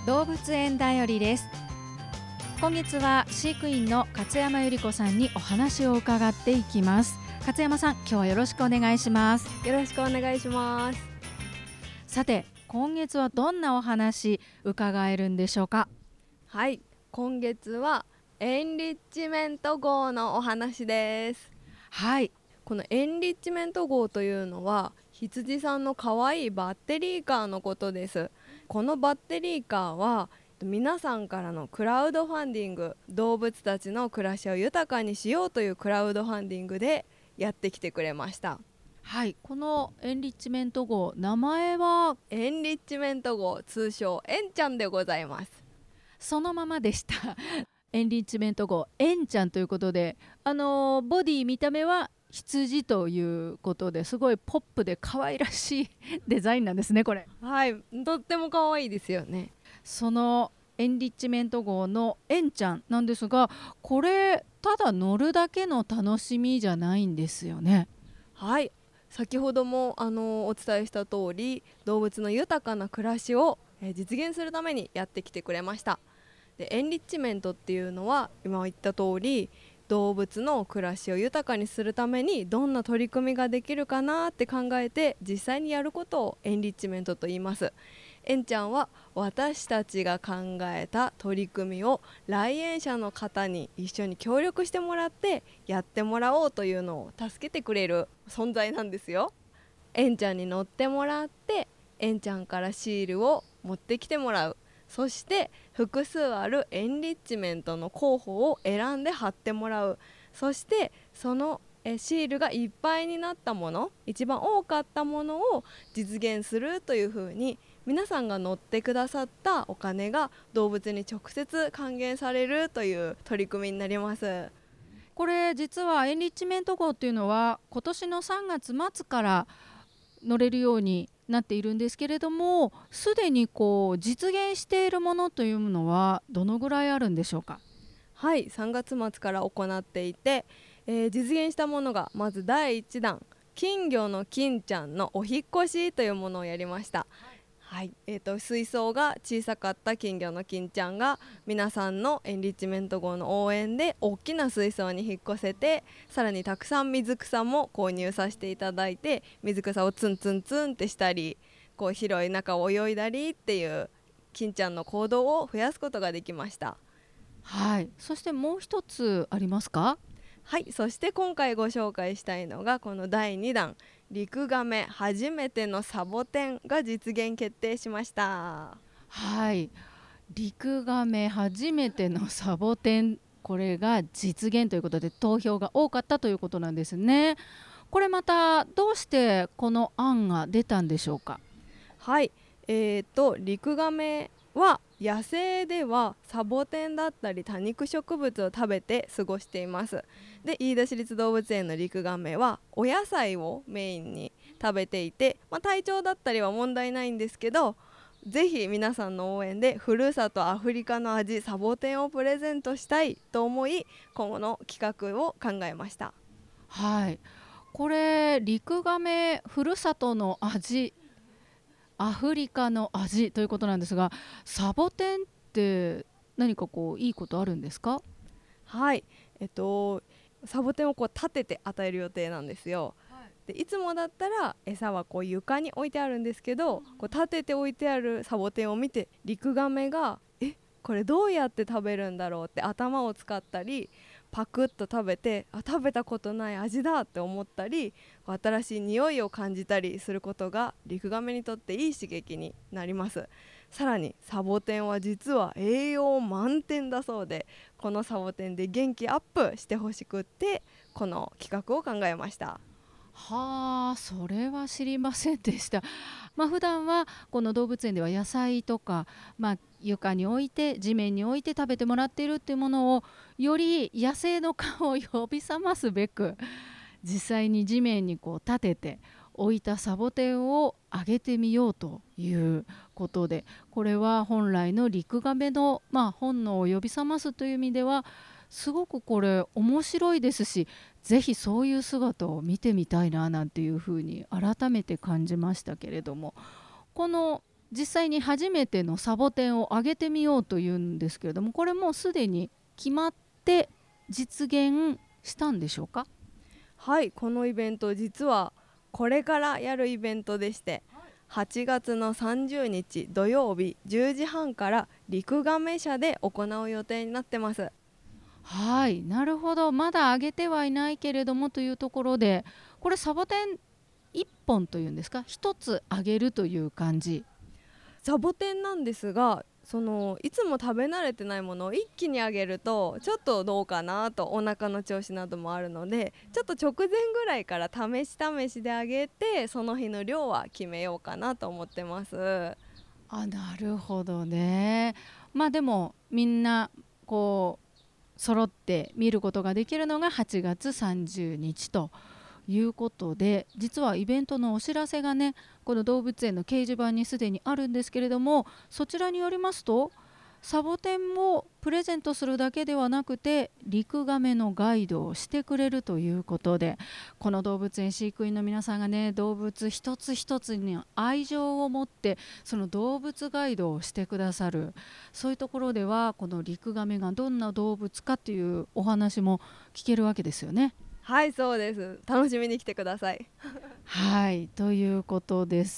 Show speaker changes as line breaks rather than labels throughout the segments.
動物園だよりです。今月は飼育員の勝山由里子さんにお話を伺っていきます。勝山さん、今日はよろしくお願いします。
よろしくお願いします。
さて、今月はどんなお話伺えるんでしょうか？
はい、今月はエンリッチメント号のお話です。
はい、
このエンリッチメント号というのは羊さんのかわいいバッテリーカーのことです。このバッテリーカーは皆さんからのクラウドファンディング、動物たちの暮らしを豊かにしようというクラウドファンディングでやってきてくれました。
はい、このエンリッチメント号、名前は
エンリッチメント号、通称エンちゃんでございます。
そのままでしたエンリッチメント号、エンちゃんということで、ボディ見た目は羊ということですごいポップで可愛らしいデザインなんですね、これ。
はい、とっても可愛いですよね。
そのエンリッチメント号のエンちゃんなんですが、これただ乗るだけの楽しみじゃないんですよね。
はい、先ほどもお伝えした通り、動物の豊かな暮らしを実現するためにやってきてくれました。で、エンリッチメントっていうのは今言った通り、動物の暮らしを豊かにするためにどんな取り組みができるかなって考えて実際にやることをエンリッチメントと言います。エンちゃんは私たちが考えた取り組みを来園者の方に一緒に協力してもらってやってもらおうというのを助けてくれる存在なんですよ。エンちゃんに乗ってもらって、エンちゃんからシールを持ってきてもらう。そして複数あるエンリッチメントの候補を選んで貼ってもらう。そしてそのシールがいっぱいになったもの、一番多かったものを実現するというふうに、皆さんが乗ってくださったお金が動物に直接還元されるという取り組みになります。
これ実はエンリッチメント号っていうのは今年の3月末から乗れるようになっているんですけれども、すでに実現しているものというのはどのぐらいあるんでしょうか？
はい、3月末から行っていて、実現したものがまず第1弾、金魚の金ちゃんのお引っ越しというものをやりました。はい、水槽が小さかった金魚の金ちゃんが皆さんのエンリッチメント号の応援で大きな水槽に引っ越せて、さらにたくさん水草も購入させていただいて、水草をツンツンツンってしたり、広い中を泳いだりっていう金ちゃんの行動を増やすことができました。
はい、そしてもう一つありますか？
はい、そして今回ご紹介したいのがこの第2弾、リクガメ初めてのサボテンが実現決定しました。
はい、リクガメ初めてのサボテン、これが実現ということで投票が多かったということなんですね。これまたどうしてこの案が出たんでしょうか？
はい、リクガメは野生ではサボテンだったり多肉植物を食べて過ごしています。で、飯田市立動物園のリクガメはお野菜をメインに食べていて、体調だったりは問題ないんですけど、ぜひ皆さんの応援でふるさとアフリカの味サボテンをプレゼントしたいと思い、今後の企画を考えました。
はい、これリクガメふるさとの味、アフリカの味ということなんですが、サボテンって何かいいことあるんですか？
はい、サボテンを立てて与える予定なんですよ。で、いつもだったら餌は床に置いてあるんですけど、立てて置いてあるサボテンを見てリクガメがこれどうやって食べるんだろうって頭を使ったり、パクッと食べて食べたことない味だって思ったり、新しい匂いを感じたりすることがリクガメにとっていい刺激になります。さらにサボテンは実は栄養満点だそうで、このサボテンで元気アップしてほしくって、この企画を考えました。
はあ、それは知りませんでした。普段はこの動物園では野菜とか、床に置いて地面に置いて食べてもらっているっていうものを、より野生の顔を呼び覚ますべく実際に地面に立てて置いたサボテンをあげてみようということで、これは本来のリクガメの、本能を呼び覚ますという意味ではすごくこれ面白いですし、ぜひそういう姿を見てみたいななんていうふうに改めて感じましたけれども、この実際に初めてのサボテンをあげてみようというんですけれども、これもうすでに決まって実現したんでしょうか？
はい、このイベント実はこれからやるイベントでして、8月の30日土曜日10時半から陸亀社で行う予定になってます。
はい、なるほど。まだあげてはいないけれどもというところで、これサボテン1本というんですか、1つあげるという感じ。
サボテンなんですが、いつも食べ慣れてないものを一気にあげるとちょっとどうかなと、お腹の調子などもあるので、ちょっと直前ぐらいから試しであげて、その日の量は決めようかなと思ってます。
あ、なるほどね。まあでもみんなこう揃って見ることができるのが8月30日ということで、実はイベントのお知らせがね、この動物園の掲示板にすでにあるんですけれども、そちらによりますと、サボテンをプレゼントするだけではなくてリクガメのガイドをしてくれるということで、この動物園飼育員の皆さんがね、動物一つ一つに愛情を持ってその動物ガイドをしてくださる、そういうところではこのリクガメがどんな動物かというお話も聞けるわけですよね。
はい、そうです。楽しみに来てください。
はい、ということです。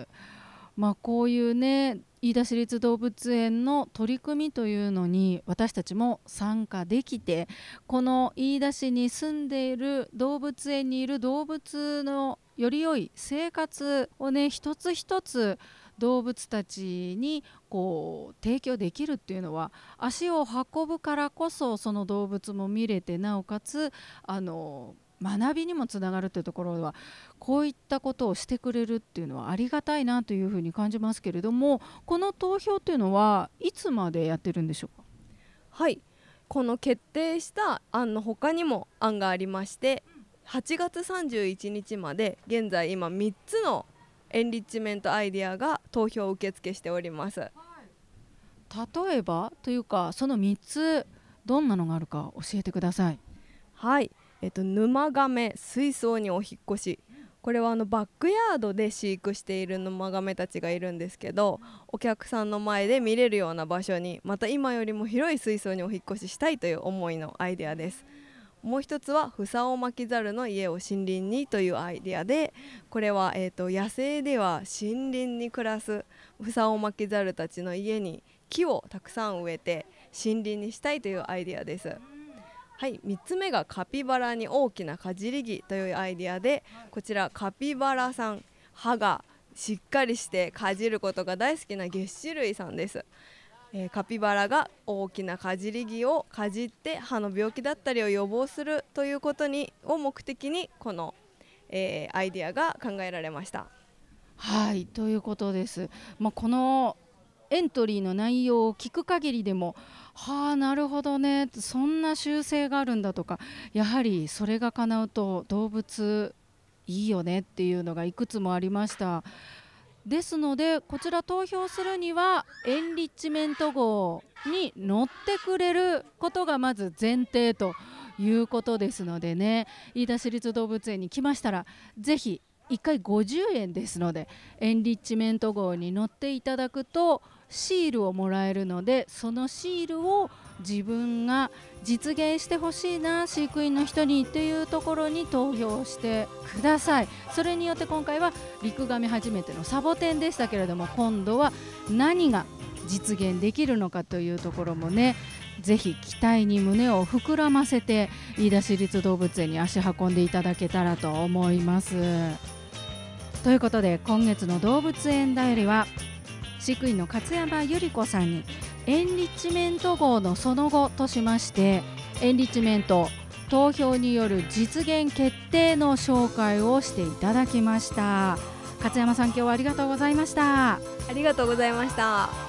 まあこういうね、飯田市立動物園の取り組みというのに私たちも参加できて、この飯田市に住んでいる動物園にいる動物のより良い生活をね、一つ一つ動物たちにこう提供できるっていうのは、足を運ぶからこそその動物も見れて、なおかつ学びにもつながるというところは、こういったことをしてくれるっていうのはありがたいなというふうに感じますけれども、この投票っていうのはいつまでやってるんでしょうか？
はい、この決定した案の他にも案がありまして、8月31日まで現在今3つのエンリッチメントアイデアが投票受付しております。
例えばというか、その3つどんなのがあるか教えてください。
はい、沼亀水槽にお引っ越し。これはバックヤードで飼育している沼亀たちがいるんですけど、お客さんの前で見れるような場所に、また今よりも広い水槽にお引っ越ししたいという思いのアイデアです。もう一つはフサオマキザルの家を森林にというアイデアで、これは、野生では森林に暮らすフサオマキザルたちの家に木をたくさん植えて森林にしたいというアイデアです。はい、3つ目がカピバラに大きなかじり木というアイデアで、こちらカピバラさん、歯がしっかりしてかじることが大好きなげっ歯類さんです。カピバラが大きなかじり木をかじって歯の病気だったりを予防するということを目的に、この、アイデアが考えられました。
はい、ということです。このエントリーの内容を聞く限りでも、はあ、なるほどね、そんな習性があるんだとか、やはりそれが叶うと動物いいよねっていうのがいくつもありました。ですのでこちら投票するにはエンリッチメント号に乗ってくれることがまず前提ということですのでね、飯田市立動物園に来ましたらぜひ1回50円ですので、エンリッチメント号に乗っていただくとシールをもらえるので、そのシールを自分が実現してほしいな、飼育員の人にっていうところに投票してください。それによって今回はリクガメ初めてのサボテンでしたけれども、今度は何が実現できるのかというところもね、ぜひ期待に胸を膨らませて飯田市立動物園に足運んでいただけたらと思います。ということで今月の動物園だよりは飼育員の勝山由里子さんにエンリッチメント号のその後としまして、エンリッチメント投票による実現決定の紹介をしていただきました。勝山さん、今日はありがとうございました。
ありがとうございました。